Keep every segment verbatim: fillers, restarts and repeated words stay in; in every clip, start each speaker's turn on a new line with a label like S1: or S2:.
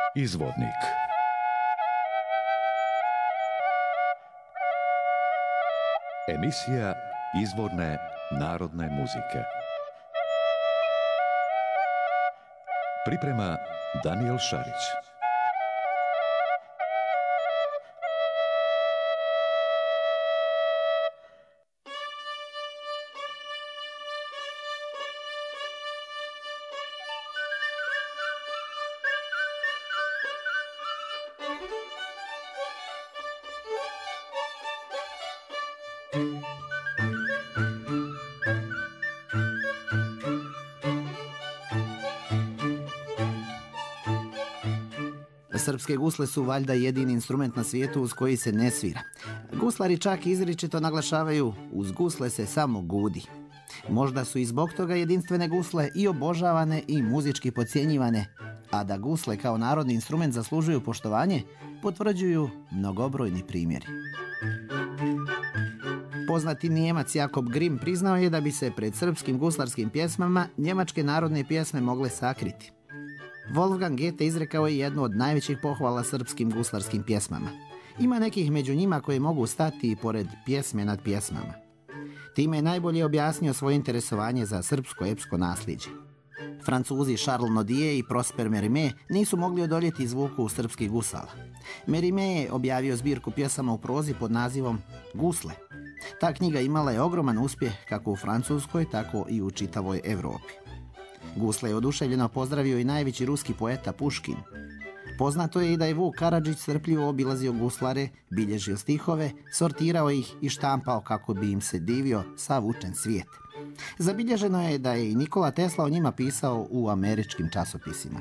S1: Izvornik. Emisija izvorne narodne muzike. Priprema Danijel Šarić.
S2: Srpske gusle su valjda jedini instrument na svijetu uz koji se ne svira. Guslari čak izričito naglašavaju, uz gusle se samo gudi. Možda su i zbog toga jedinstvene gusle i obožavane i muzički podcjenjivane, a da gusle kao narodni instrument zaslužuju poštovanje, potvrđuju mnogobrojni primjeri. Poznati Nijemac Jakob Grimm priznao je da bi se pred srpskim guslarskim pjesmama njemačke narodne pjesme mogle sakriti. Wolfgang Goethe izrekao je jednu od najvećih pohvala srpskim guslarskim pjesmama. Ima nekih među njima koji mogu stati i pored pjesme nad pjesmama. Time je najbolje objasnio svoje interesovanje za srpsko epsko nasljeđe. Francuzi Charles Nodier i Prosper Mérimée nisu mogli odoljeti zvuku srpskih gusala. Mérimée je objavio zbirku pjesama u prozi pod nazivom Gusle. Ta knjiga imala je ogroman uspjeh kako u Francuskoj, tako i u čitavoj Europi. Gusle je oduševljeno pozdravio i najveći ruski poeta Puškin. Poznato je i da je Vuk Karadžić strpljivo obilazio guslare, bilježio stihove, sortirao ih i štampao kako bi im se divio sav učen svijet. Zabilježeno je da je i Nikola Tesla o njima pisao u američkim časopisima.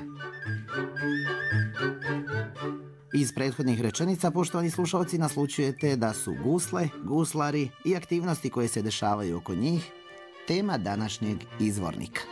S2: Iz prethodnih rečenica, poštovani slušalci, naslućujete da su gusle, guslari i aktivnosti koje se dešavaju oko njih tema današnjeg izvornika.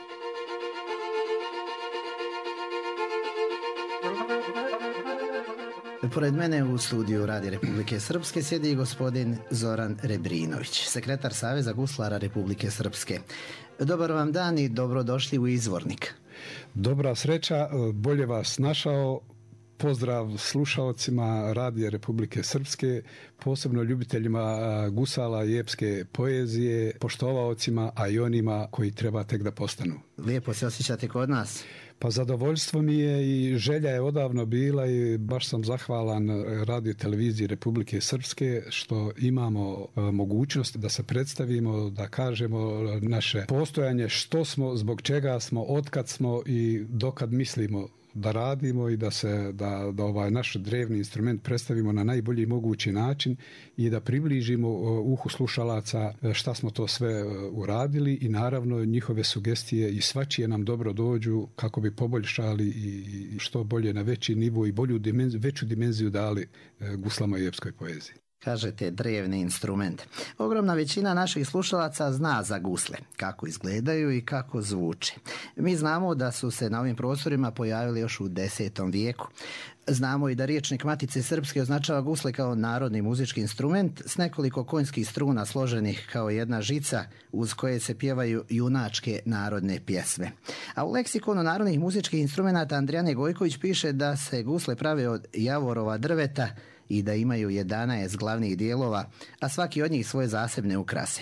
S2: Pored mene u studiju Radija Republike Srpske sjedi gospodin Zoran Rebrinović, sekretar Saveza guslara Republike Srpske. Dobar vam dan i dobrodošli u izvornik.
S3: Dobra sreća, bolje vas našao. Pozdrav slušaocima Radija Republike Srpske, posebno ljubiteljima gusala i epske poezije, poštovaocima, a i onima koji treba tek da postanu.
S2: Lijepo se osjećate kod nas.
S3: Pa zadovoljstvo mi je i želja je odavno bila i baš sam zahvalan Radio televiziji Republike Srpske što imamo mogućnost da se predstavimo, da kažemo naše postojanje, što smo, zbog čega smo, otkad smo i dokad mislimo da radimo i da se da, da ovaj naš drevni instrument predstavimo na najbolji mogući način i da približimo uhu slušalaca šta smo to sve uradili i naravno njihove sugestije i svačije nam dobro dođu kako bi poboljšali i što bolje na veći nivo i bolju dimenziju, veću dimenziju dali guslama i epskoj poeziji.
S2: Kažete drevni instrument. Ogromna većina naših slušalaca zna za gusle, kako izgledaju i kako zvuče. Mi znamo da su se na ovim prostorima pojavili još u desetom vijeku. Znamo i da riječnik Matice Srpske označava gusle kao narodni muzički instrument s nekoliko konjskih struna složenih kao jedna žica uz koje se pjevaju junačke narodne pjesme. A u leksikonu narodnih muzičkih instrumenata Andrijane Gojković piše da se gusle prave od javorova drveta i da imaju jedanaest glavnih dijelova, a svaki od njih svoje zasebne ukrase.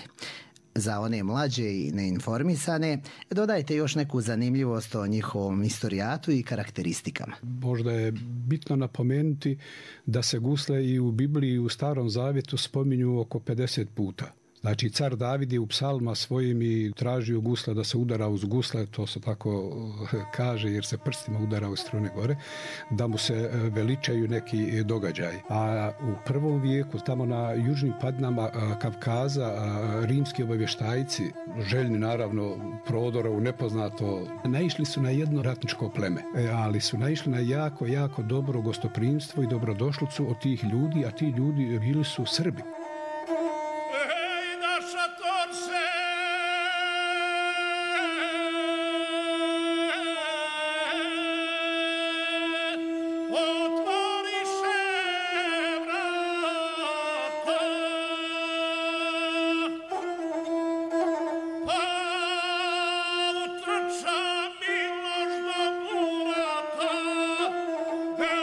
S2: Za one mlađe i neinformisane, dodajte još neku zanimljivost o njihovom istorijatu i karakteristikama.
S3: Možda je bitno napomenuti da se gusle i u Bibliji i u Starom Zavjetu spominju oko pedeset puta. Znači, car David je u psalma svojim i tražio gusla da se udara uz gusle, to se tako kaže jer se prstima udara u strune gore, da mu se veličaju neki događaj. A u prvom vijeku, tamo na južnim padinama Kavkaza, rimski obavještajci, željni naravno prodora u nepoznato, naišli su na jedno ratničko pleme, ali su naišli na jako, jako dobro gostoprimstvo i dobrodošlicu od tih ljudi, a ti ljudi bili su Srbi.
S4: Hey!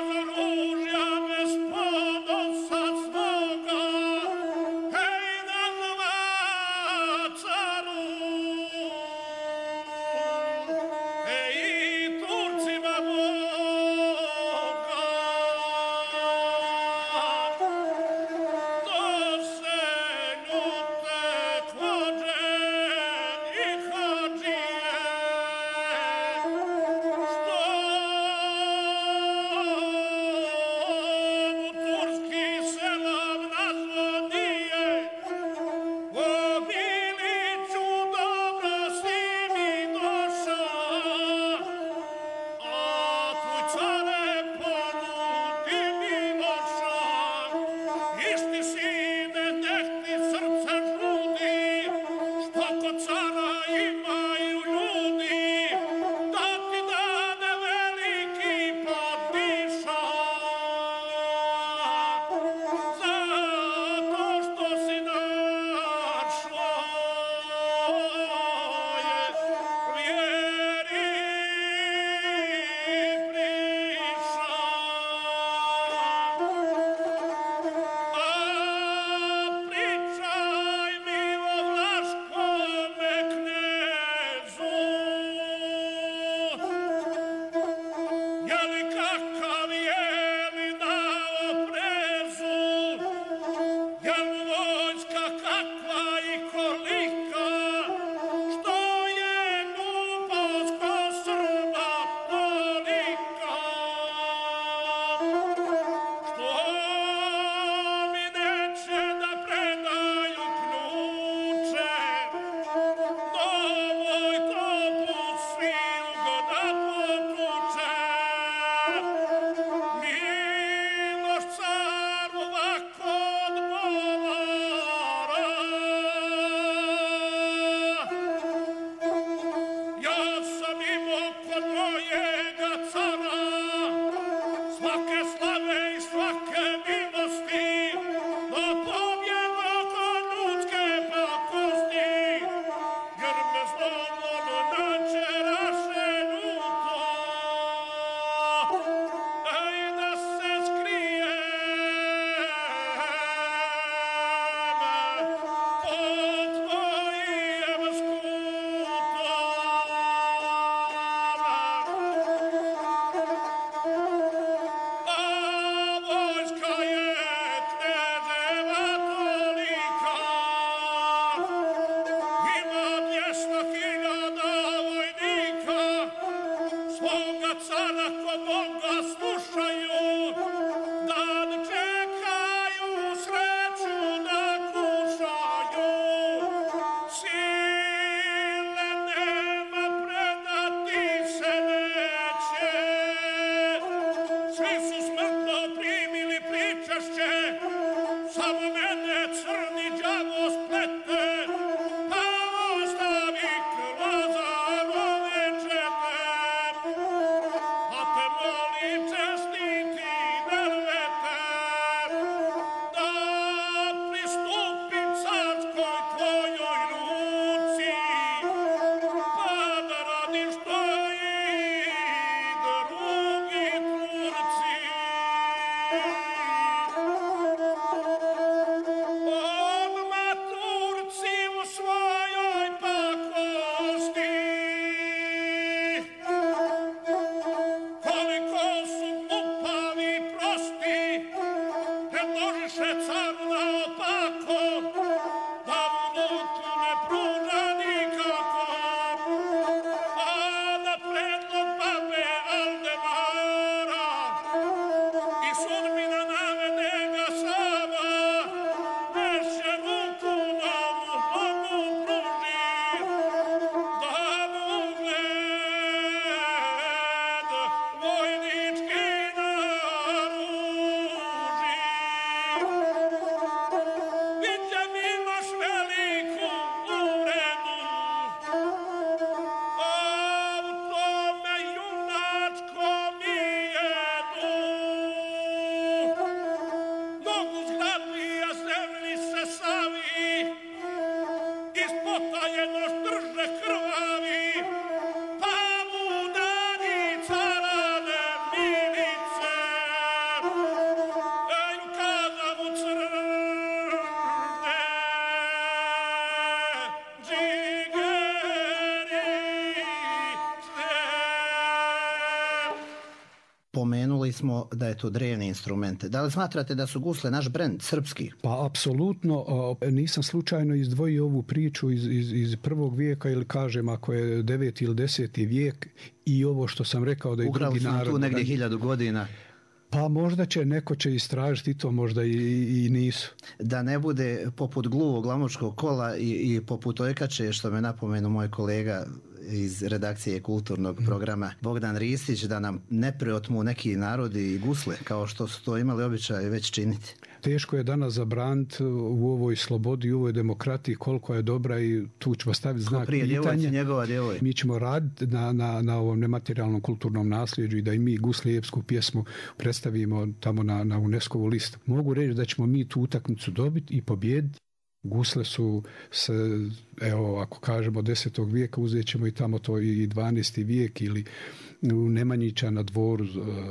S2: Pomenuli smo da je to drevni instrumente. Da li smatrate da su gusle naš brend, srpski?
S3: Pa apsolutno, nisam slučajno izdvojio ovu priču iz, iz, iz prvog vijeka ili kažem ako je deveti ili deseti vijek i ovo što sam rekao da je
S2: Ugrali
S3: drugi narod.
S2: tu negdje hiljadu godina.
S3: Pa možda će, neko će istražiti to, možda i, i nisu.
S2: Da ne bude poput gluvog glamočkog kola i, i poput ojkače, što me napomenu moj kolega iz redakcije kulturnog programa Bogdan Ristić, da nam ne preotmu neki narodi i gusle, kao što su to imali običaj već činiti.
S3: Teško je danas zabraniti u ovoj slobodi, u ovoj demokratiji koliko je dobra i tu ćemo staviti znak
S2: prije
S3: pitanja.
S2: Njegova djevoj.
S3: Mi ćemo raditi na, na, na ovom nematerijalnom kulturnom nasljeđu i da i mi guslijepsku pjesmu predstavimo tamo na, na UNESCO-vu listu. Mogu reći da ćemo mi tu utakmicu dobiti i pobijediti. Gusle su se, evo, ako kažemo desetog vijeka, uzet ćemo i tamo to i dvanaesti vijek ili u Nemanjića na dvoru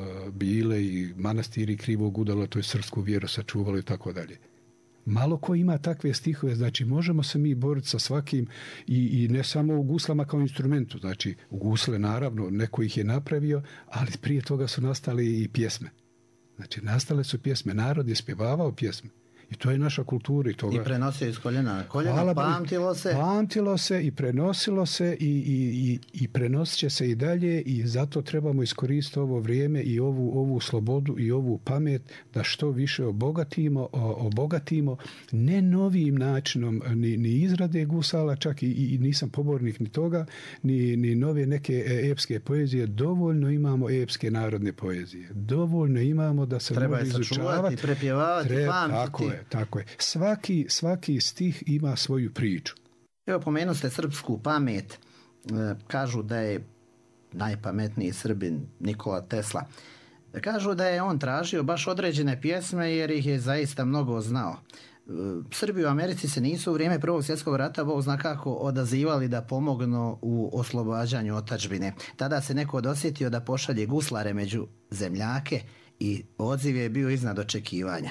S3: bile i manastiri Krivog udala, to je srpsku vjeru sačuvalo i tako dalje. Malo ko ima takve stihove, znači možemo se mi boriti sa svakim i, i ne samo u guslama kao instrumentu, znači u gusle naravno, neko ih je napravio, ali prije toga su nastali i pjesme. Znači nastale su pjesme, narod je spjevavao pjesme. I to je naša kultura. I, toga...
S2: I prenosio iz koljena na koljena, Hvala, pamtilo se.
S3: Pamtilo se i prenosilo se i, i, i, i prenosit će se i dalje i zato trebamo iskoristiti ovo vrijeme i ovu, ovu slobodu i ovu pamet da što više obogatimo, obogatimo ne novim načinom ni, ni izrade gusala, čak i, i nisam pobornik ni toga, ni, ni nove neke epske poezije. Dovoljno imamo epske narodne poezije. Dovoljno imamo da se
S2: treba
S3: može izučavati.
S2: Treba prepjevavati,
S3: treba,
S2: pamtiti.
S3: Tako je. Tako je. Svaki, svaki stih ima svoju priču.
S2: Evo, pomenu ste srpsku pamet. Kažu da je najpametniji Srbin Nikola Tesla. Kažu da je on tražio baš određene pjesme jer ih je zaista mnogo znao. Srbi u Americi se nisu u vrijeme Prvog svjetskog rata, Bog zna kako, odazivali da pomognu u oslobađanju otadžbine. Tada se neko dosjetio da pošalje guslare među zemljake i odziv je bio iznad očekivanja.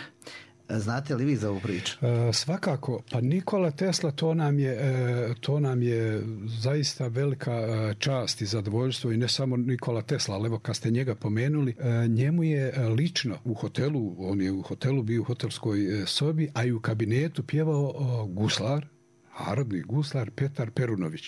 S2: Znate li vi za ovu priču?
S3: E, svakako. Pa Nikola Tesla, to nam je, e, to nam je zaista velika e, čast i zadovoljstvo i ne samo Nikola Tesla, ali evo kad ste njega pomenuli, e, njemu je lično u hotelu, on je u hotelu bio u hotelskoj e, sobi, a i u kabinetu pjevao o, guslar, narodni guslar Petar Perunović.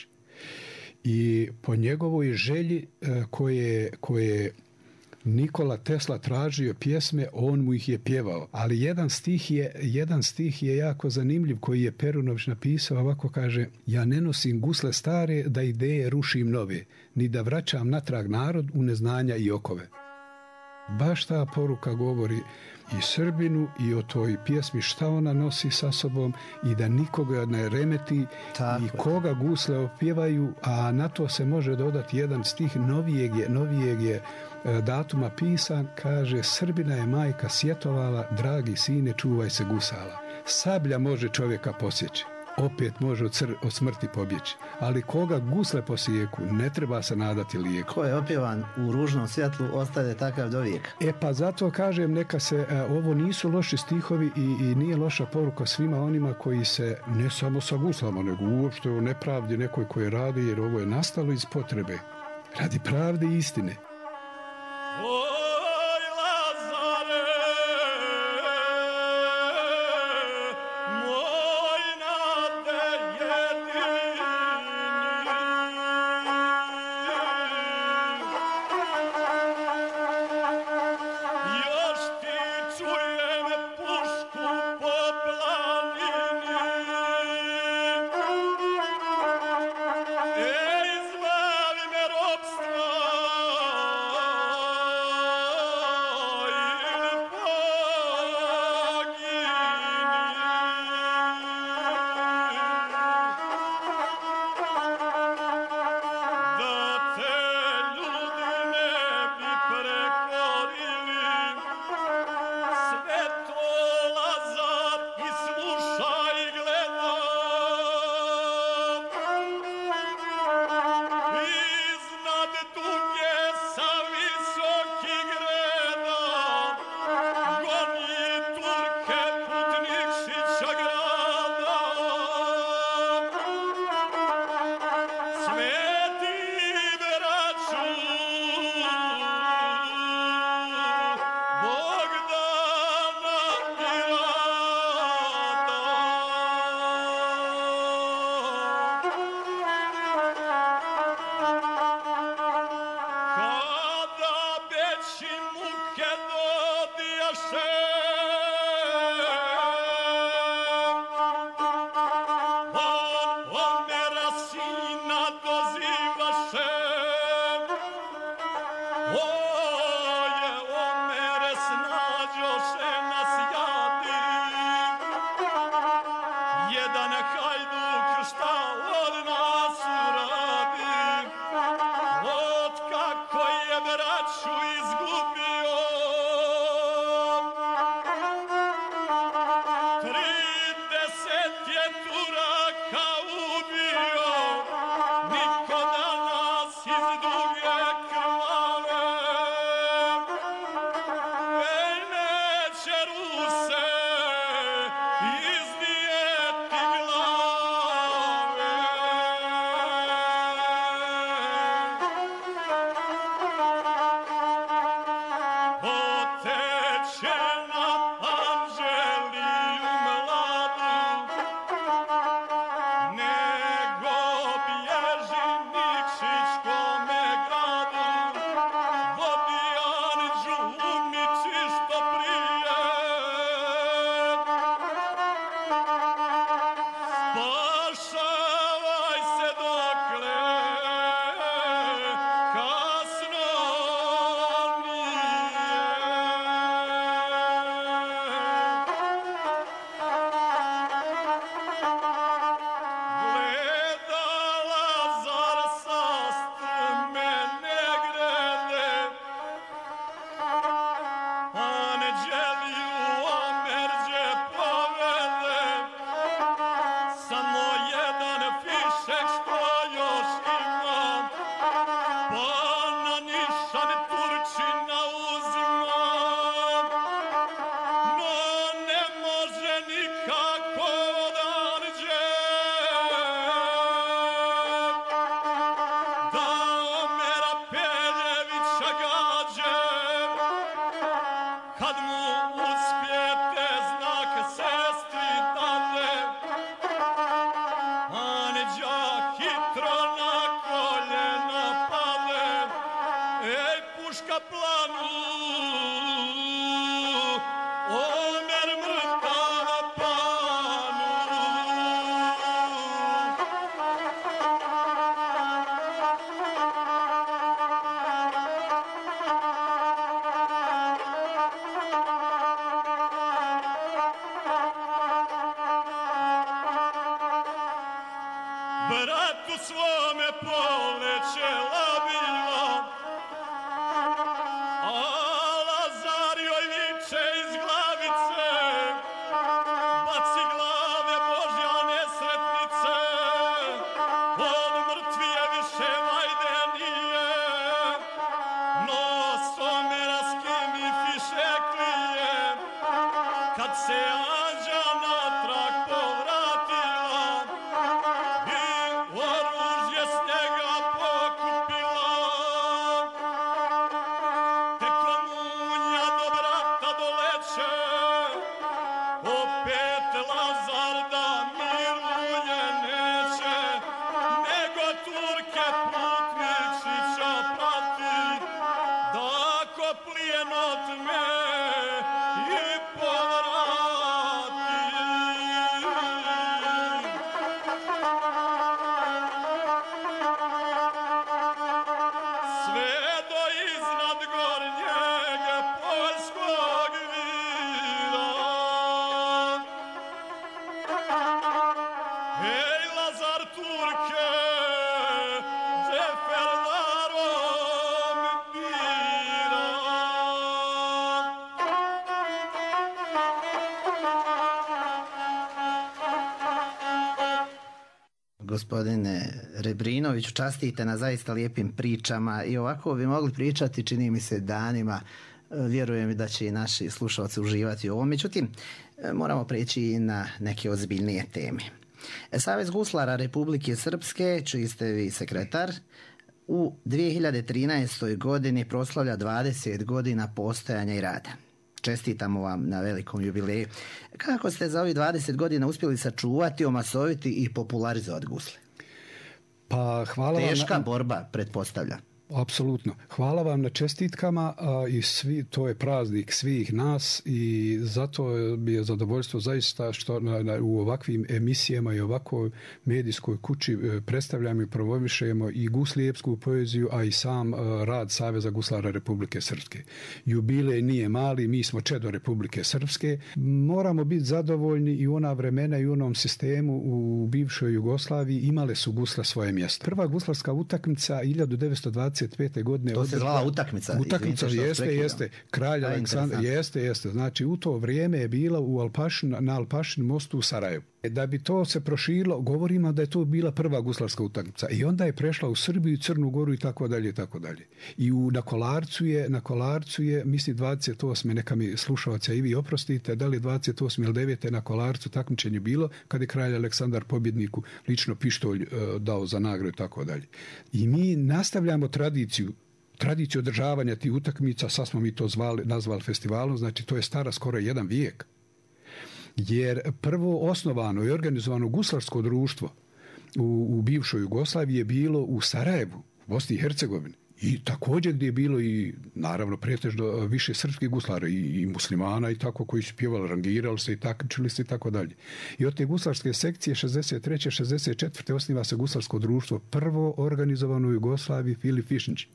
S3: I po njegovoj želji e, koje, koje Nikola Tesla tražio pjesme, on mu ih je pjevao. Ali jedan stih je, jedan stih je jako zanimljiv koji je Perunović napisao, ovako kaže: ja ne nosim gusle stare da ideje rušim nove, ni da vraćam natrag narod u neznanja i okove. Baš ta poruka govori i Srbinu i o toj pjesmi šta ona nosi sa sobom i da nikoga ne remeti. Tako. I koga gusle opjevaju, a na to se može dodati jedan stih novijeg je, novijeg je datuma pisan, kaže: Srbina je majka sjetovala, dragi sine, čuvaj se gusala. Sablja može čovjeka posjeći, opet može od, cr- od smrti pobjeći, ali koga gusle posijeku, ne treba se nadati lijeku.
S2: Ko je opjevan u ružnom svjetlu, ostaje takav do vijeka.
S3: E pa zato kažem, neka se, a, ovo nisu loši stihovi i, i nije loša poruka svima onima koji se, ne samo sa guslama, nego uopšte o nepravdi nekoj koji radi, jer ovo je nastalo iz potrebe, radi pravde i istine.
S4: kad mu uspijete znak sestri dade, a neđa hitro na koljena pade, ej puška planu, omer mrtav panu. Bratu svome poleće labila, a Lazar joj viče iz glavice, baci glave Božja nesretnice, od mrtvije više vajde nije, no someraskim i fišeklije, kad se anđa natrag povratila, oružje s njega pokupila. Tekla munja do brata doleće, opet Lazar da miruje neće, nego Turke putničića prati, da ko plijen otme i povrati. Sve do iznad gornjeg poljskog vira. Ej, Lazar Turke, džeferdarom bira.
S2: Gospodine Rebrinoviću, častite na zaista lijepim pričama i ovako bi mogli pričati, čini mi se, danima. Vjerujem da će i naši slušalci uživati u ovom. Međutim, moramo preći i na neke ozbiljnije teme. Savez guslara Republike Srpske, čiji ste vi sekretar, u dvije hiljade trinaestoj. godini proslavlja dvadeset godina postojanja i rada. Čestitamo vam na velikom jubileju. Kako ste za ovih dvadeset godina uspjeli sačuvati, omasoviti i popularizovati gusle?
S3: Pa hvala vam.
S2: Teška
S3: na...
S2: borba, pretpostavlja.
S3: Apsolutno. Hvala vam na čestitkama, a, i svi, to je praznik svih nas i zato bi je zadovoljstvo zaista što na, na, u ovakvim emisijama i ovakvoj medijskoj kući e, predstavljamo i promovišemo i guslijepsku poeziju, a i sam a, rad Saveza guslara Republike Srpske. Jubilej nije mali, mi smo čedo Republike Srpske. Moramo biti zadovoljni i u ona vremena i u onom sistemu u bivšoj Jugoslaviji imale su gusla svoje mjesto. Prva guslarska utakmica hiljadu devetsto dvadeset pete godine.
S2: To se zvala utakmica.
S3: Utakmica, jeste, jeste. Kralj Aleksandar, jeste, jeste. Znači, u to vrijeme je bila u Alpašin, na Alpašin mostu u Sarajevu. Da bi to se proširilo, govorimo da je to bila prva guslarska utakmica. I onda je prešla u Srbiju, Crnu Goru i tako dalje i tako dalje. I u, na Kolarcu je, na Kolarcu je, mislim dvadeset osme neka mi slušavaca i vi oprostite, da li dvadeset osme ili devete na Kolarcu takmičenje bilo, kad je kralj Aleksandar pobjedniku lično pištolj uh, dao za nagradu i tako dalje. I mi nastavljamo tradiciju tradiciju održavanja tih utakmica, sad smo mi to zvali, nazvali festivalom, znači to je stara skoro jedan vijek. Jer prvo osnovano i organizovano guslarsko društvo u, u bivšoj Jugoslaviji je bilo u Sarajevu, u Bosni i Hercegovini. I također gdje je bilo i naravno pretežno više srpskih guslara i, i muslimana i tako koji su pjevali, rangirali se i takmičili se i tako dalje. I od te guslarske sekcije šezdeset treće šezdeset četvrte osniva se guslarsko društvo, prvo organizovano u Jugoslaviji, Filip Višnjić.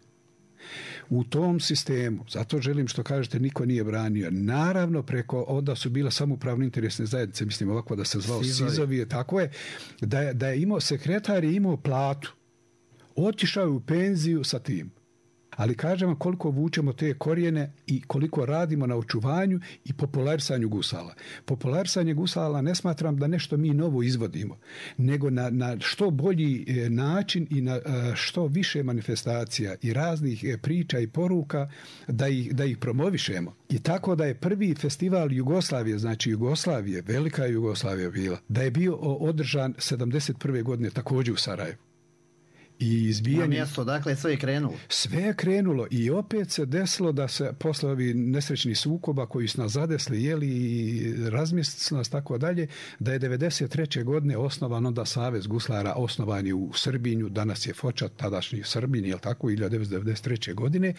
S3: U tom sistemu, zato želim što kažete, niko nije branio. Naravno, preko onda su bila samoupravne interesne zajednice, mislim ovako da se zvao Sizovi, Sizovi tako je, da je, da je imao, sekretar je imao platu. Otišao je u penziju sa tim. Ali kažemo koliko vučemo te korijene i koliko radimo na očuvanju i popularisanju gusala. Popularisanje gusala ne smatram da nešto mi novo izvodimo, nego na, na što bolji način i na što više manifestacija i raznih priča i poruka da ih, da ih promovišemo. I tako da je prvi festival Jugoslavije, znači Jugoslavije, velika Jugoslavija bila, da je bio održan sedamdeset prve godine također u Sarajevu. i izbijanje...
S2: Na mjesto, dakle, sve je krenulo.
S3: Sve je krenulo i opet se desilo da se posle ovih nesrećnih sukoba koji su nas zadesli, jeli, i razmjestili su nas tako dalje, da je devedeset treće godine osnovan onda Savez guslara, osnovan je u Srbinju, danas je Foča, tadašnji Srbin, jel tako, hiljadu devetsto devedeset treće godine,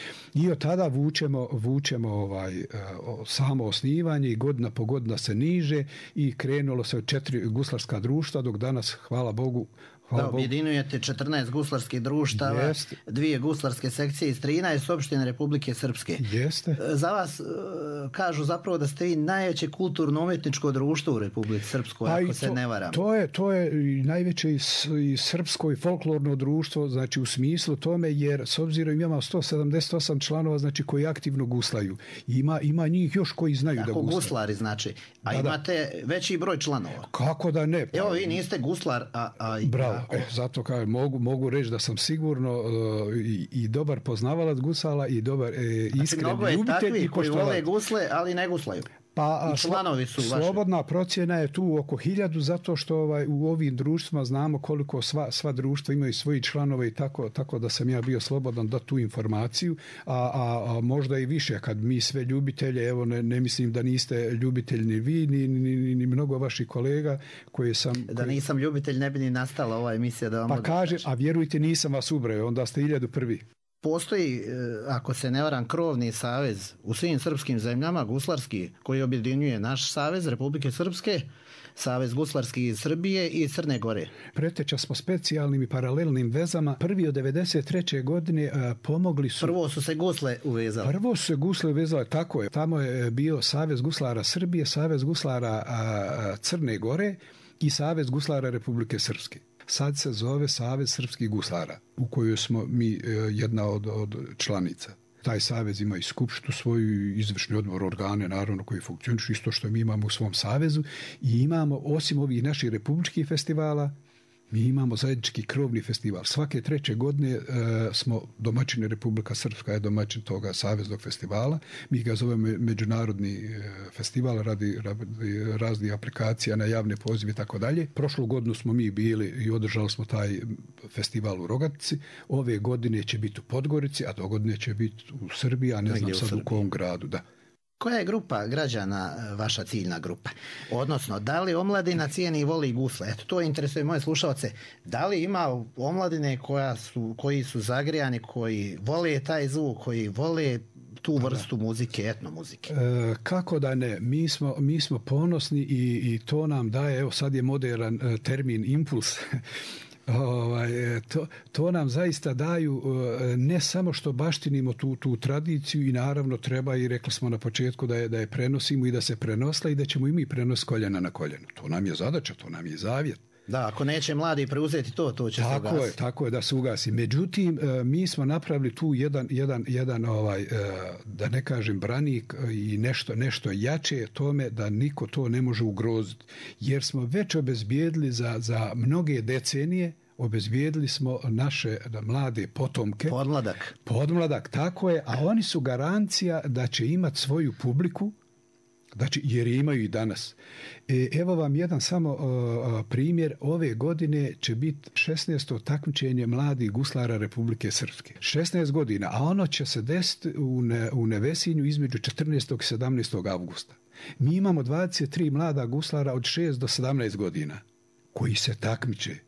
S3: i od tada vučemo, vučemo ovaj, samo osnivanje i godina po godina se niže i krenulo se od četiri guslarska društva, dok danas, hvala Bogu, Hvala
S2: da, objedinujete četrnaest guslarskih društava,
S3: Jeste.
S2: dvije guslarske sekcije iz trinaest opština Republike Srpske.
S3: Jeste.
S2: Za vas kažu zapravo da ste vi najveće kulturno-umjetničko društvo u Republici Srpskoj, ako
S3: to,
S2: se ne varam.
S3: To je, to je i najveće i, i srpsko i folklorno društvo, znači u smislu tome, jer s obzirom imamo sto sedamdeset osam članova, znači koji aktivno guslaju. Ima, ima njih još koji znaju
S2: Tako,
S3: da guslaju.
S2: guslari, znači. A
S3: da,
S2: imate da. veći broj članova.
S3: Kako da ne? Pa,
S2: evo, vi niste guslar, a... a
S3: bravo.
S2: Ako...
S3: E, zato kažem, mogu, mogu reći da sam sigurno uh, i, i dobar poznavalac gusala i dobar e, iskren
S2: znači,
S3: ljubitelj i
S2: koji vole gusle, ali ne guslaju.
S3: Pa
S2: I članovi su
S3: slobodna
S2: vaši.
S3: procjena je tu oko hiljadu, zato što ovaj, u ovim društvima znamo koliko sva, sva društva imaju svoji članove i tako, tako da sam ja bio slobodan da tu informaciju, a, a, a možda i više kad mi sve ljubitelje, evo ne, ne mislim da niste ljubitelj ni vi, ni, ni, ni, ni mnogo vaših kolega koje sam...
S2: Da
S3: koji...
S2: nisam ljubitelj ne bi ni nastala ova emisija da vam...
S3: Pa kaže, a vjerujte nisam vas ubrao, onda ste hiljadu prvi.
S2: Postoji, ako se ne varam, krovni savez u svim srpskim zemljama, guslarski, koji objedinjuje naš savez Republike Srpske, Savez guslarski iz Srbije i Crne Gore.
S3: Preteča smo specijalnim i paralelnim vezama. Prvi od devedeset treće godine a, pomogli su...
S2: Prvo su se gusle uvezali.
S3: Prvo su se gusle uvezali, tako je. Tamo je bio Savez guslara Srbije, Savez guslara a, a, Crne Gore i Savez guslara Republike Srpske. Sad se zove Savez srpskih guslara, u kojoj smo mi jedna od, od članica. Taj savez ima i skupštu svoju, izvršni odbor, organe, naravno, koji funkcionišu isto što mi imamo u svom savezu, i imamo, osim ovih naših republičkih festivala, mi imamo zajednički krovni festival. Svake treće godine e, smo domaćini, Republika Srpska je domaćin toga saveznog festivala. Mi ga zovemo međunarodni e, festival radi, radi raznih aplikacija na javne pozive i tako dalje. Prošlu godinu smo mi bili i održali smo taj festival u Rogatici. Ove godine će biti u Podgorici, a do godine će biti u Srbiji, a ne
S2: Negdje
S3: znam sad u kom gradu. Da.
S2: Koja je grupa građana vaša ciljna grupa? Odnosno, da li omladina cijeni i voli gusle? Eto, to interesuje moje slušalce. Da li ima omladine koja su, koji su zagrijani, koji vole taj zvuk, koji vole tu vrstu muzike, etno muzike?
S3: E, kako da ne? Mi smo, mi smo ponosni i, i to nam daje, evo sad je modern e, termin impuls. Ovaj, to, to nam zaista daju ne samo što baštinimo tu, tu tradiciju i naravno treba i rekli smo na početku da je, da je prenosimo i da se prenosla i da ćemo i mi prenos koljena na koljeno. To nam je zadaća, to nam je zavjet.
S2: Da, ako neće mladi preuzeti to, to će
S3: tako
S2: se ugasiti.
S3: Je, tako je da se ugasi. Međutim, mi smo napravili tu jedan, jedan, jedan ovaj, da ne kažem branik i nešto, nešto jače tome da niko to ne može ugroziti. Jer smo već obezbijedili za, za mnoge decenije, obezbijedili smo naše mlade potomke.
S2: Podmladak.
S3: Podmladak, tako je. A oni su garancija da će imati svoju publiku, znači, jer je imaju i danas. E, evo vam jedan samo uh, primjer. Ove godine će biti šesnaesto takmičenje mladih guslara Republike Srpske. šesnaest godina, a ono će se desiti u, ne, u Nevesinju između četrnaestog i sedamnaestog avgusta. Mi imamo dvadeset tri mlada guslara od šest do sedamnaest godina koji se takmiče.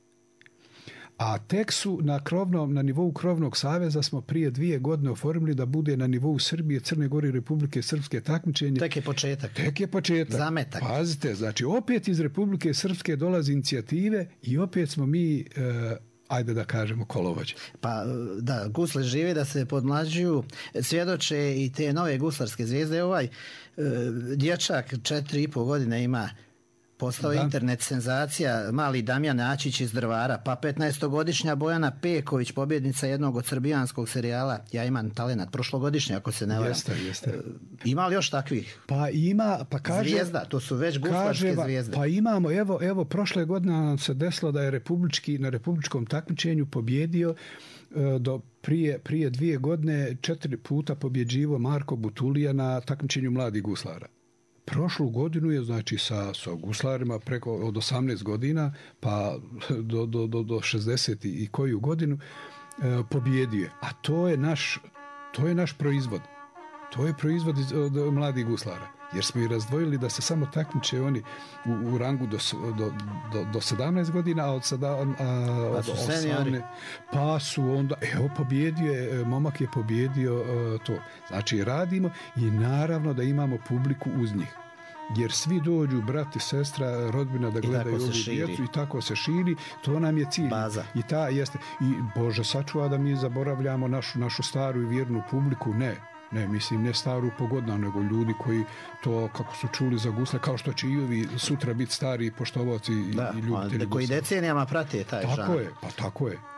S3: A tek su na, krovnom, na nivou krovnog saveza smo prije dvije godine oformili da bude na nivou Srbije, Crne Gore i Republike Srpske takmičenje.
S2: Tek je početak.
S3: Tek je početak.
S2: Zametak.
S3: Pazite, znači opet iz Republike Srpske dolazi inicijative i opet smo mi, e, ajde da kažemo, kolovođe.
S2: Pa da, gusle žive, da se podmlađuju, svjedoče i te nove guslarske zvijezde. Ovaj e, dječak četiri i pol godine ima, postao
S3: da.
S2: Internet senzacija, mali Damjan Načić iz Drvara, pa petnaestogodišnja Bojana Peković, pobjednica jednog od srbijanskog serijala Ja imam talenat, prošlogodišnja ako se ne varam.
S3: Jeste, jeste.
S2: Ima li još takvih?
S3: Pa ima, pa kaže...
S2: Zvijezda, to su već guslarske
S3: kaže,
S2: zvijezde.
S3: Pa imamo, evo, evo, prošle godine nam se desilo da je republički, na republičkom takmičenju pobjedio do prije, prije dvije godine četiri puta pobjeđivo Marko Butulija na takmičenju mladih guslara. Prošlu godinu je znači sa, sa guslarima preko od osamnaest godina pa do, do, do, do šezdeset i koju godinu e, pobjedio. A to je naš, to je naš proizvod. To je proizvod iz, od mladih guslara. Jer smo i razdvojili da se samo takmiče oni u, u rangu do, do, do, do sedamnaest godina, a od, sada, a,
S2: pa
S3: od
S2: su
S3: osam, pa su onda, evo pobjedio je, momak je pobjedio uh, to. Znači radimo i naravno da imamo publiku uz njih. Jer svi dođu, brati, sestra, rodbina da gledaju ovu djecu i tako se širi, to nam je cilj.
S2: Baza.
S3: I ta jeste, i Bože sačuva da mi zaboravljamo našu, našu staru i vjernu publiku, ne. Ne, mislim, ne staru pogodna, nego ljudi koji to, kako su čuli za gusle, kao što će i ovi sutra biti stari poštovaci i,
S2: da,
S3: i ljubitelji
S2: koji
S3: gusla.
S2: decenijama prate taj žanr.
S3: Tako je, pa tako je.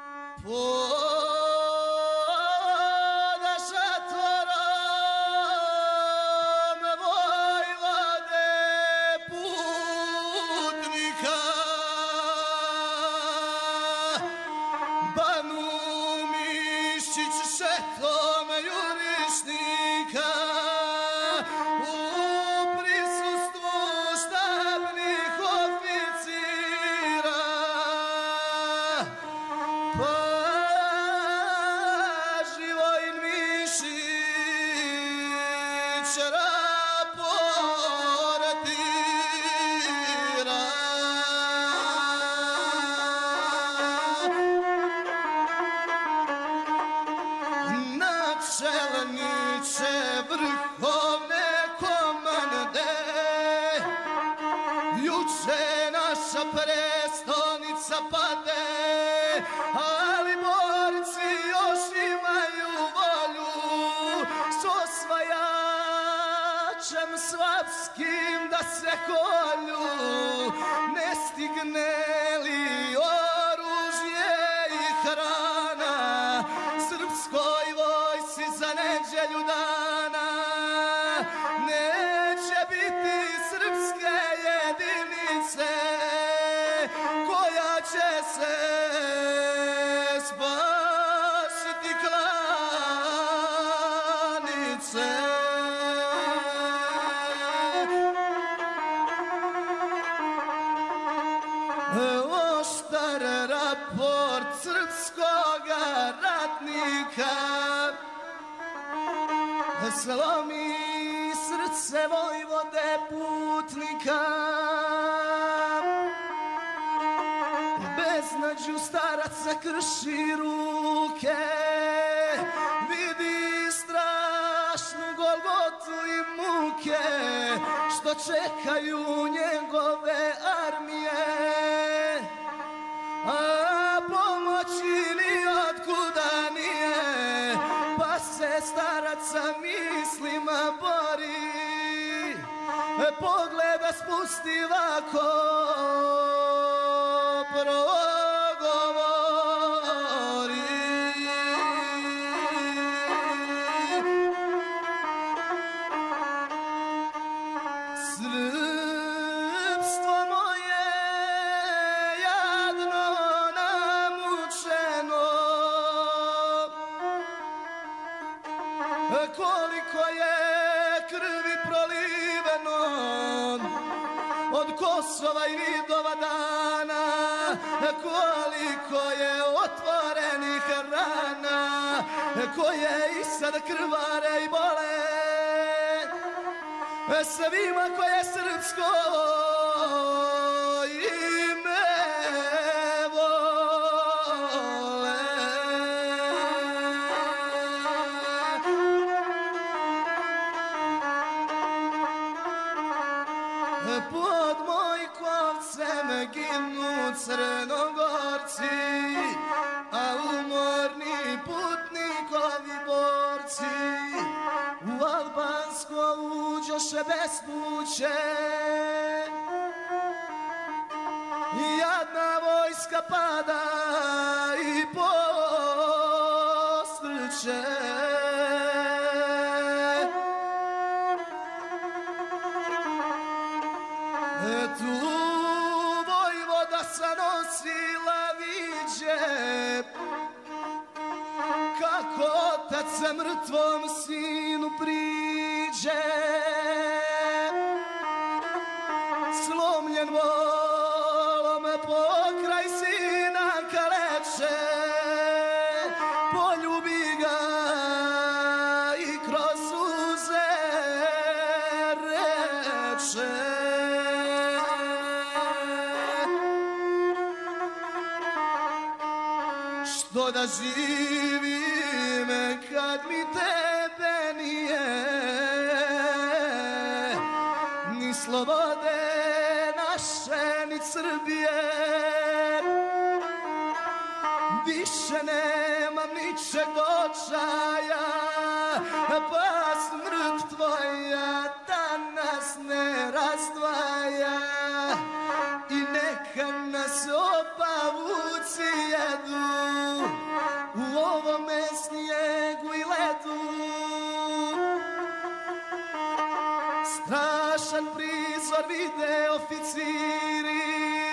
S5: Slomi srce vojvode putnika, beznađu staraca krši ruke, vidi strašnu golgotu i muke, što čekaju njegove armije, a pomoći ni otkuda nije, pa se staraca mislima bori, pogleda spustiva ko progovori. Srpstvo moje jadno namučeno, koliko je krvi proliveno od Kosova i Vidova dana, koliko je otvorenih rana, koje i sad krvare i bole, svima koje srpsko ime vole. Pod Mojkovcem ginu Crnogorci, a umorni putnikovi borci u Albansko uđoše bespuće. Jadna vojska pada i postrče. Tu vojvoda sa nosila viđe, kako otac mrtvom sinu priđe. što da živim kad mi tebe nije, ni slobode naše, ni Srbije. Više nemam ničeg očaja, pa smrt tvoja danas ne razdvaja. I neka nas oba vuci jedu u ovome snijegu i ledu. Strašan prizor vide oficiri,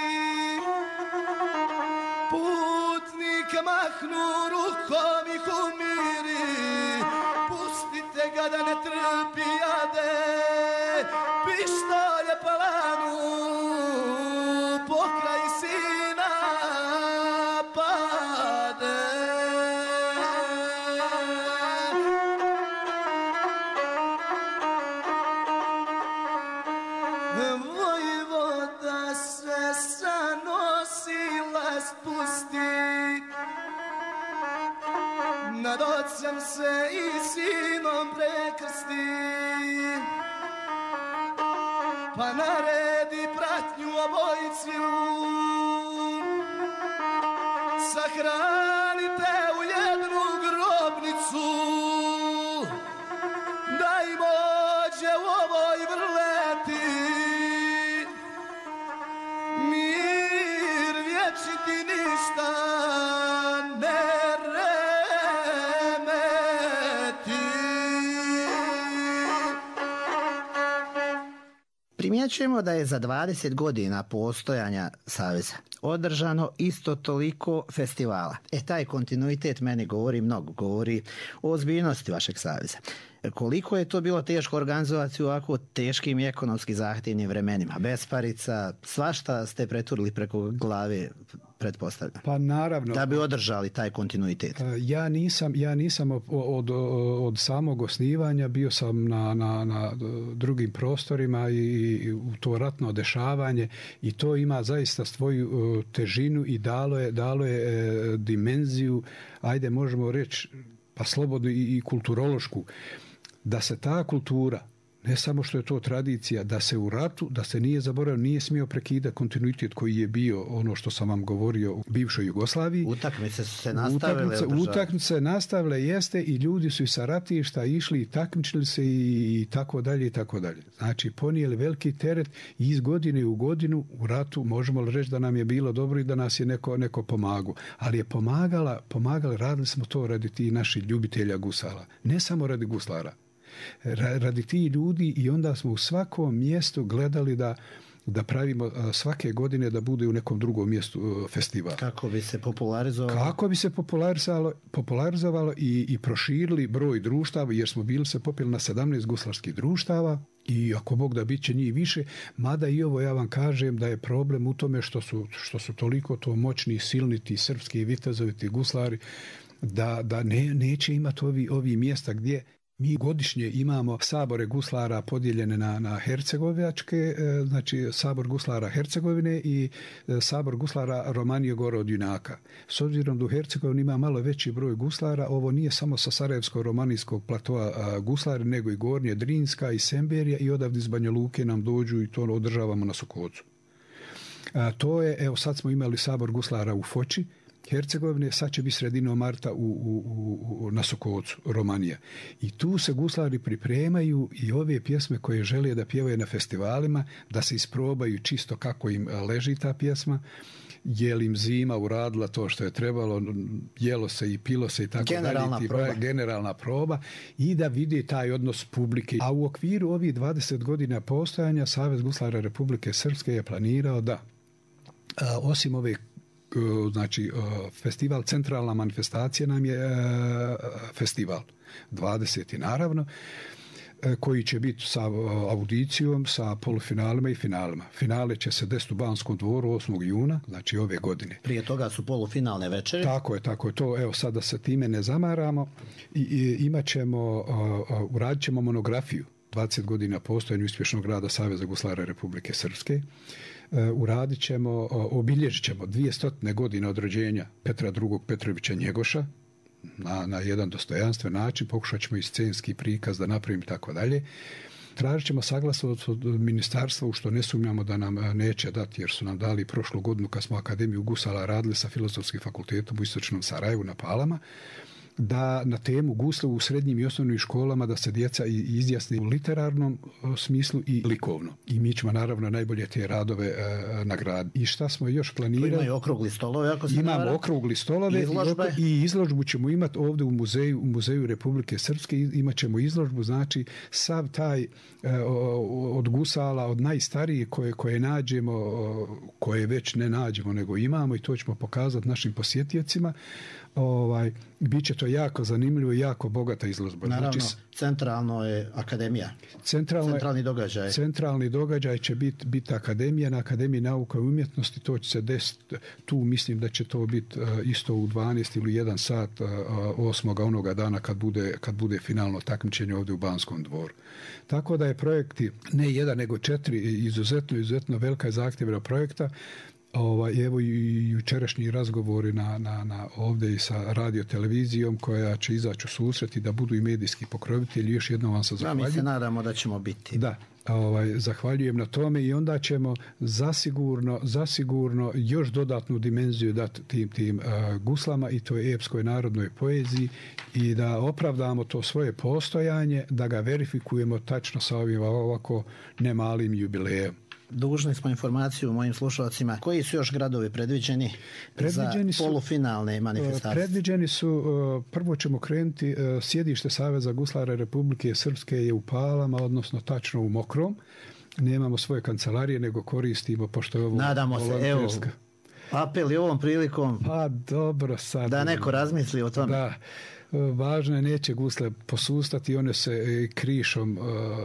S5: putnike mahnu rukom i umiri. Pustite ga da ne trpi jade, pištolje palanu pokraj sina pade. Vojvoda se sa nosila spusti, nad ocem se i sinom prekrsti, pa naredi pratnju obojiciju. Sahranite u jednu grobnicu, da im ođe u ovoj vrleti mir vječiti ništa ne remeti.
S2: Primjećujemo da je za dvadeset godina postojanja Saveza održano isto toliko festivala. E, taj kontinuitet meni govori mnogo, govori o ozbiljnosti vašeg Saveza. Koliko je to bilo teško organizovati u ovako teškim i ekonomski zahtjevnim vremenima? Besparica, svašta ste preturili preko glave, pretpostavljam.
S3: Pa naravno.
S2: Da bi održali taj kontinuitet.
S3: Ja nisam, ja nisam od, od, od samog osnivanja, bio sam na, na, na drugim prostorima i, i u to ratno dešavanje i to ima zaista svoju težinu i dalo je, dalo je dimenziju, ajde možemo reći, pa slobodno i, i kulturološku, da se ta kultura, ne samo što je to tradicija, da se u ratu, da se nije zaboravio, nije smio prekidati kontinuitet koji je bio, ono što sam vam govorio u bivšoj Jugoslaviji.
S2: Utakmice su se nastavile.
S3: Utakmice, utakmice nastavile jeste i ljudi su i sa ratišta išli i takmičili se i, i tako dalje i tako dalje. Znači ponijeli veliki teret i iz godine u godinu u ratu možemo li reći da nam je bilo dobro i da nas je neko, neko pomagao. Ali je pomagala, pomagali, radili smo to radi tih naših ljubitelja gusala. Ne samo radi guslara. Radi tih ljudi i onda smo u svakom mjestu gledali da, da pravimo svake godine da bude u nekom drugom mjestu festival.
S2: Kako bi se popularizovalo?
S3: Kako bi se popularizovalo, popularizovalo i, i proširili broj društava, jer smo bili se popili na sedamnaest guslarskih društava i ako Bog da bit će njih više, mada i ovo ja vam kažem da je problem u tome što su, što su toliko to moćni, silni ti srpski vitezovi, ti guslari, da, da ne, neće imati ovi, ovi mjesta gdje mi godišnje imamo sabore guslara podijeljene na, na hercegovačke, znači sabor guslara Hercegovine i sabor guslara Romanije gore od Junaka. S obzirom da u Hercegovini ima malo veći broj guslara, ovo nije samo sa Sarajevsko-romanijskog platoa guslari, nego i Gornje Drinska i Semberija i odavde iz Banja Luke nam dođu i to održavamo na Sokocu. A, to je, evo sad smo imali sabor guslara u Foči, Hercegovine, sad će biti sredinom marta u, u, u, na Sokocu, Romanija. I tu se guslari pripremaju i ove pjesme koje žele da pjevaju na festivalima, da se isprobaju čisto kako im leži ta pjesma, je li im zima uradila to što je trebalo, jelo se i pilo se i tako
S2: generalna
S3: dalje.
S2: Proba.
S3: Generalna proba i da vidi taj odnos publike. A u okviru ovih dvadeset godina postojanja Savez guslara Republike Srpske je planirao da a, osim ove znači festival, centralna manifestacija nam je festival dvadeseti naravno, koji će biti sa audicijom, sa polufinalima i finalima. Finale će se desiti u Banskom dvoru osmog juna, znači ove godine.
S2: Prije toga su polufinalne večeri.
S3: Tako je, tako je to. Evo sad da se time ne zamaramo i, i imat ćemo, uradit ćemo monografiju dvadeset godina postojanja uspješnog rada Saveza guslara Republike Srpske. uradit ćemo, obilježit ćemo dvjesto godine od rođenja Petra drugog Petrovića Njegoša na, na jedan dostojanstven način, pokušat ćemo i scenski prikaz da napravimo i tako dalje. Tražit ćemo saglasnost od ministarstva, u što ne sumnjamo da nam neće dati, jer su nam dali prošlu godinu kad smo Akademiju gusala radili sa Filozofskim fakultetom u Istočnom Sarajevu na Palama, da na temu gusle u srednjim i osnovnim školama da se djeca izjasni u literarnom smislu i likovno. I mi ćemo naravno najbolje te radove e, nagraditi. I šta smo još planirali?
S2: Imaju okrugli stolove, ako se
S3: Imamo
S2: navara.
S3: okrugli stolove
S2: Izložbe.
S3: i, i izložbu ćemo imati ovdje u muzeju, u muzeju Republike Srpske. Imat ćemo izložbu, znači sav taj e, od gusala, od najstarije koje, koje nađemo, koje već ne nađemo, nego imamo, i to ćemo pokazati našim posjetioцima. Ovaj, biće to jako zanimljivo i jako bogata izložba.
S2: Naravno,
S3: znači,
S2: centralno je akademija. Centralni događaj.
S3: Centralni događaj će biti bit akademija, na Akademiji nauka i umjetnosti, to će se desiti, tu mislim da će to biti uh, isto u dvanaest ili jedan sat uh, osmoga onoga dana kad bude, kad bude finalno takmičenje ovdje u Banskom dvoru. Tako da je projekti ne jedan nego četiri izuzetno, izuzetno velika i zahtjevna projekta. Ovaj, evo i jučerašnji razgovori na, na, na ovdje i sa radiotelevizijom koja će izaći u susret i da budu i medijski pokrovitelji. Još jednom vam se zahvaljujem.
S2: Da, mi se nadamo da ćemo biti.
S3: Da, ovaj, zahvaljujem na tome i onda ćemo zasigurno, zasigurno još dodatnu dimenziju dati tim, tim uh, guslama i toj epskoj narodnoj poeziji i da opravdamo to svoje postojanje, da ga verifikujemo tačno sa ovim ovako nemalim jubilejem.
S2: Dužni smo informaciju mojim slušalcima. Koji su još gradovi predviđeni, predviđeni za polufinalne manifestacije?
S3: Predviđeni su, prvo ćemo krenuti, sjedište Saveza guslara Republike Srpske je u Palama, odnosno tačno u Mokrom. Nemamo svoje kancelarije, nego koristimo, pošto je ovo...
S2: Nadamo se, evo, apel i ovom prilikom
S3: pa dobro sad...
S2: Da neko razmisli o tome.
S3: Da. Važno je, neće gusle posustati, one se krišom,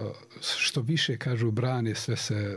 S3: što više kažu, brane, sve se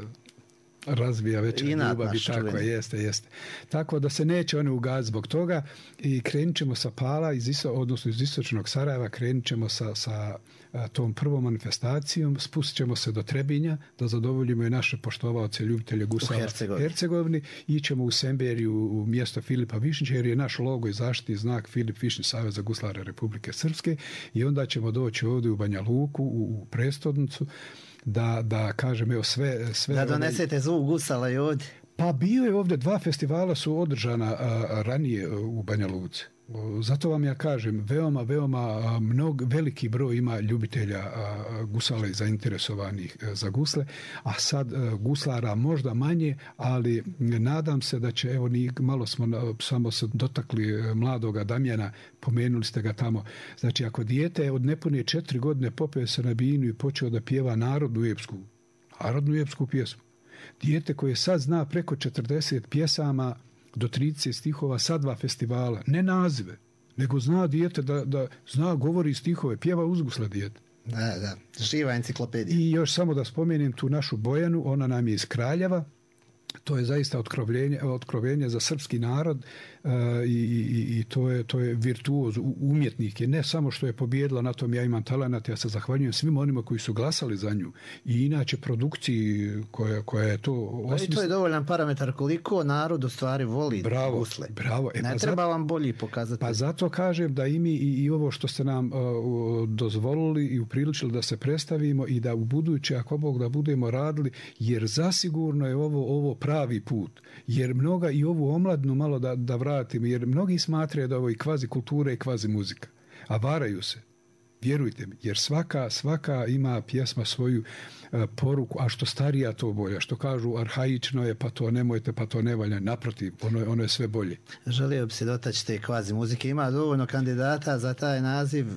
S3: razvija veća ljubav i tako jeste, jeste. Tako da se neće one ugaziti zbog toga i krenut ćemo sa Pala, iz isto, odnosno iz istočnog Sarajeva, krenut ćemo sa, sa tom prvom manifestacijom, spustit ćemo se do Trebinja, da zadovoljimo i naše poštovaoce, ljubitelje gusala u Hercegovini, ićemo u Semberiju, u mjesto Filipa Višnjića, jer je naš logo i zaštitni znak Filip Višnjić, Saveza guslara Republike Srpske, i onda ćemo doći ovdje u Banja Luku, u, u prestolnicu, da, da kažem, evo sve... sve
S2: da donesete zvuk gusala i ovdje.
S3: Pa bio je ovdje, dva festivala su održana a, ranije u Banja Luci. Zato vam ja kažem, veoma, veoma mnog, veliki broj ima ljubitelja a, gusala i zainteresovanih a, za gusle, a sad a, guslara možda manje, ali nadam se da će, evo, ni, malo smo na, samo se dotakli mladoga Damjana, pomenuli ste ga tamo. Znači, ako dijete od nepune četiri godine popeo se na binu i počeo da pjeva narodnu epsku, narodnu epsku pjesmu, dijete koje sad zna preko četrdeset pjesama do trideset stihova sa dva festivala, ne nazive, nego zna dijete da, da zna, govori stihove, pjeva uz gusle dijete.
S2: Da, da, živa enciklopedija.
S3: I još samo da spomenem tu našu Bojanu, ona nam je iz Kraljeva, to je zaista otkrovenje, otkrovenje za srpski narod uh, i, i, i to je, to je virtuoz, umjetnik je, ne samo što je pobjedila na tom ja imam talenat, ja se zahvaljujem svim onima koji su glasali za nju i inače produkciji koja, koja je to osmisla.
S2: I to je dovoljan parametar koliko narod u stvari voli
S3: bravo,
S2: gusle.
S3: Bravo. E,
S2: ne
S3: pa
S2: treba
S3: zato,
S2: vam bolji pokazati.
S3: Pa zato kažem da i mi i, i ovo što ste nam uh, dozvolili i upriličili da se predstavimo i da u buduće, ako Bog, da budemo radili, jer zasigurno je ovo, ovo pravi put. Jer mnoga i ovu omladnu malo da, da vratim, jer mnogi smatraju da ovo i kvazi kultura i kvazi muzika. A varaju se. Vjerujte mi, jer svaka, svaka ima pjesma svoju uh, poruku, a što starija to bolje. Što kažu arhaično je, pa to nemojte, pa to ne valja. Naprotiv, ono, ono je sve bolje.
S2: Želio bi se dotaći te kvazi muzike. Ima dovoljno kandidata za taj naziv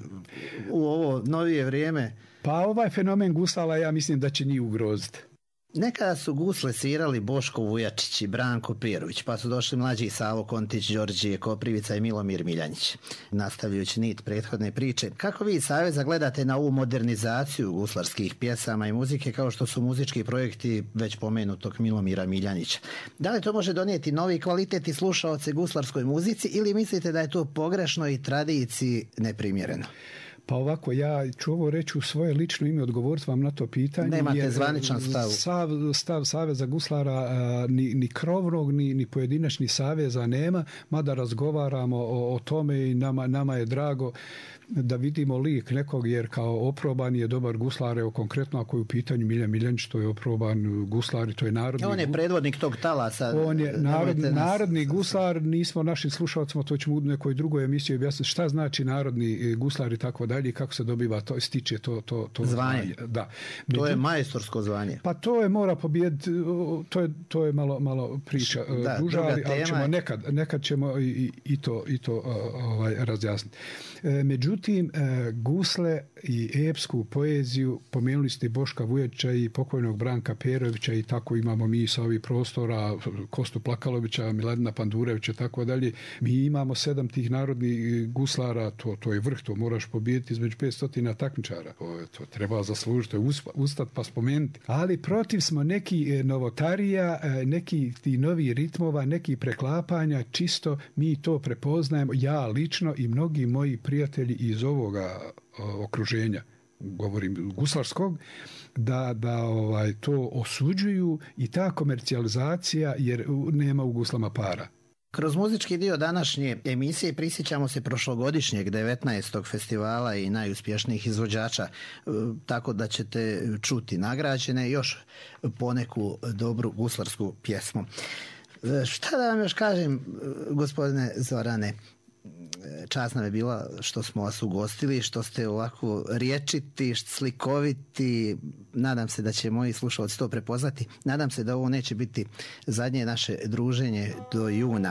S2: u ovo novije vrijeme.
S3: Pa ovaj fenomen gusala, ja mislim da će njih ugroziti.
S2: Nekada su gusle svirali Boško Vujačić i Branko Pijerović, pa su došli mlađi Savo Kontić, Đorđije Koprivica i Milomir Miljanjić. Nastavljajući nit prethodne priče, kako vi iz Saveza gledate na ovu modernizaciju guslarskih pjesama i muzike, kao što su muzički projekti već pomenutog Milomira Miljanjića? Da li to može donijeti novi kvalitet i slušaoce guslarskoj muzici ili mislite da je to pogrešno i tradiciji neprimjereno?
S3: Pa ovako, ja ću ovo reći u svoje lično ime, odgovoriti vam na to pitanje.
S2: Nemate
S3: jer
S2: zvaničan stav.
S3: Stav, stav Saveza guslara a, ni, ni krovnog, ni, ni pojedinačni saveza nema, mada razgovaramo o, o tome i nama, nama je drago da vidimo lik nekog, jer kao oproban je dobar guslar, evo konkretno ako je u pitanju Miljan Miljanić, to je oproban guslar i to je narodni...
S2: On je predvodnik tog talasa.
S3: On je narod,
S2: nas...
S3: narodni guslar, nismo našim slušalcima, to ćemo u nekoj drugoj emisiji objasniti šta znači narodni guslar i tako dalje, i kako se dobiva, to stiče to, to, to
S2: zvanje.
S3: zvanje. Da.
S2: To je majstorsko zvanje.
S3: Pa to je mora pobijediti, to je, to je malo, malo priča
S2: da,
S3: duža, ali, ali ćemo
S2: je...
S3: nekad, nekad ćemo i, i to, i to ovaj, razjasniti. E, međutim, e, gusle i epsku poeziju, pomenuli ste Boška Vujačića i pokojnog Branka Perovića i tako imamo mi sa ovih prostora, Kostu Plakalovića, Miladina Pandurevića i tako dalje. Mi imamo sedam tih narodnih guslara, to, to je vrh, to moraš pobijediti između petsto takmičara. To, to treba zaslužiti, to je ustat pa spomenuti. Ali protiv smo neki novotarija, neki ti novi ritmova, neki preklapanja, čisto mi to prepoznajemo, ja lično i mnogi moji prijatelji iz ovoga okruženja, govorim guslarskog, da, da ovaj, to osuđuju i ta komercijalizacija, jer nema u guslama para.
S2: Kroz muzički dio današnje emisije prisjećamo se prošlogodišnjeg devetnaestog festivala i najuspješnijih izvođača, tako da ćete čuti nagrađene još poneku dobru guslarsku pjesmu. Šta da vam još kažem, gospodine Zorane? Čast nam je bila što smo vas ugostili, što ste ovako riječiti, slikoviti. Nadam se da će moji slušalci to prepoznati. Nadam se da ovo neće biti zadnje naše druženje do juna.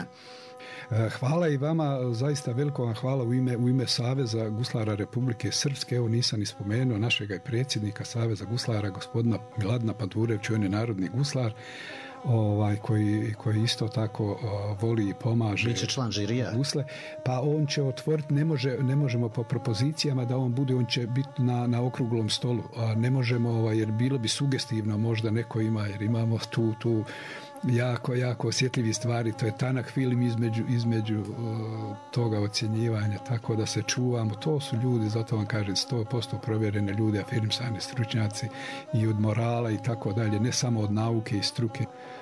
S3: Hvala i vama, zaista veliko vam hvala u ime, u ime Saveza guslara Republike Srpske. Evo nisam ispomenuo našega i predsjednika Saveza guslara, gospodina Miladina Pandurevića, on je narodni guslar, ovaj, koji, koji isto tako uh, voli i pomaže.
S2: Biće član žirija.
S3: Gusle, pa on će otvoriti, ne, može, ne možemo po propozicijama da on bude, on će biti na, na okruglom stolu. A ne možemo, ovaj, jer bilo bi sugestivno, možda neko ima, jer imamo tu, tu jako, jako osjetljivi stvari, to je tanak film između, između uh, toga ocjenjivanja, tako da se čuvamo. To su ljudi, zato vam kažem, sto posto provjerene ljudi, afirmisani stručnjaci i od morala i tako dalje, ne samo od nauke i struke.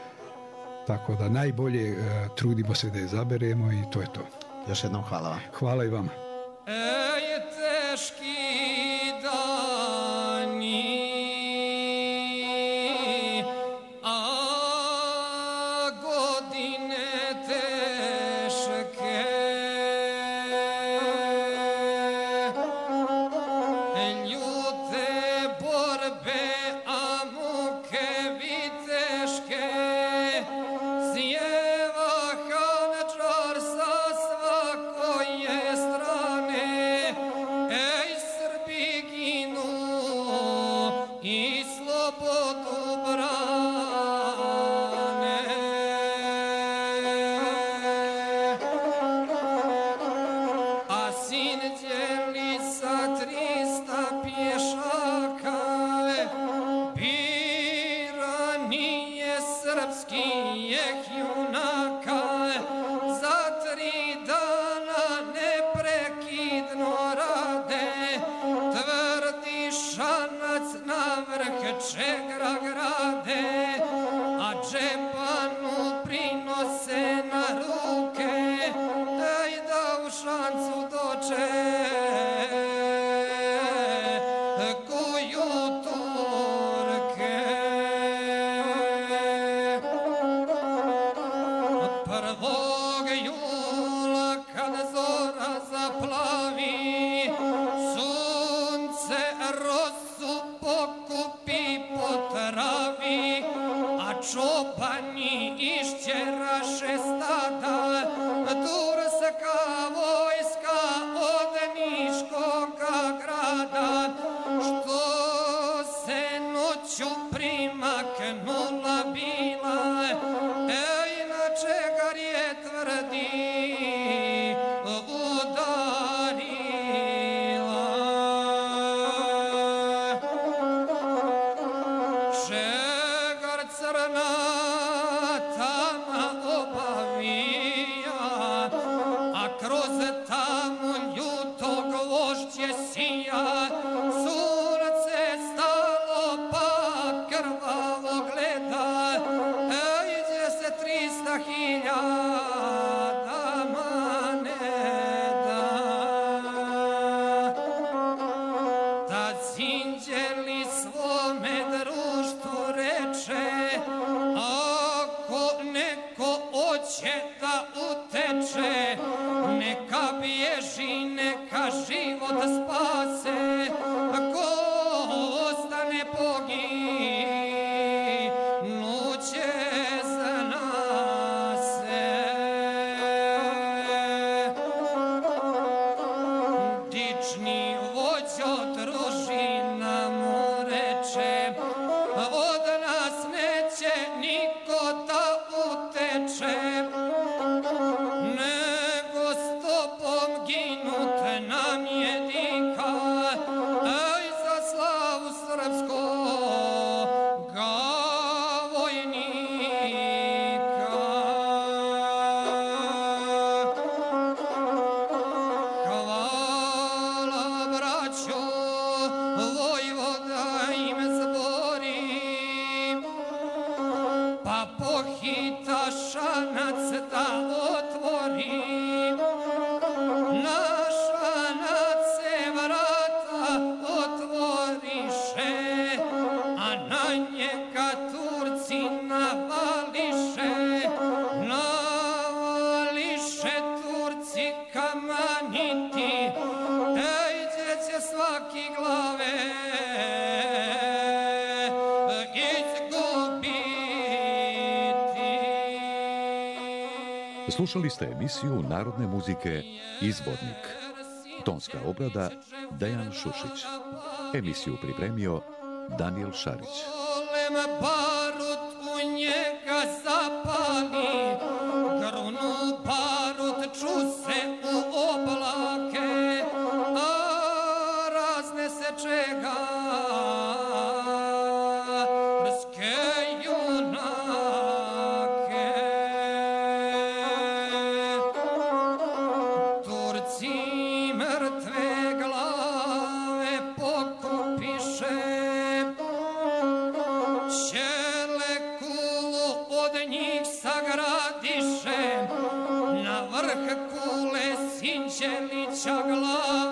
S3: Tako da najbolje uh, trudimo se da je zaberemo i to je to.
S2: Još jednom hvala vam.
S3: Hvala i vama.
S4: Ej, teški dani, čopani išćeraše stada, turska vojska od Niškoga grada, Sinđeli svome društvu reče, ako neko hoće da uteče, neka bježi, neka život spase, ko ostane poginuće za nas. Dični vođo družina mu reče, od nas neće niko da uteče, nego s tobom ginut nam je dika, aj za slavu srpskoga vojnika. Hvala braćo, vojvoda im zbori, pa pohita Šanac da otvori. Na Šanac se vrata otvoriše, a na njega Turci navališe, navališe Turci kamaniti, ej, gdje će svaki glave izgubiti.
S1: Slušali ste emisiju narodne muzike Izvornik. Tonska obrada Dejan Šušić. Emisiju pripremio Danijel Šarić.
S4: Golem barut u njega zapali, grunu barut čuse u oblake, a razne se čega rske junake. Turci mrtve glave pokupiše, Šelekulu od njih sagradiše, na vrh kule Sinđelića glava.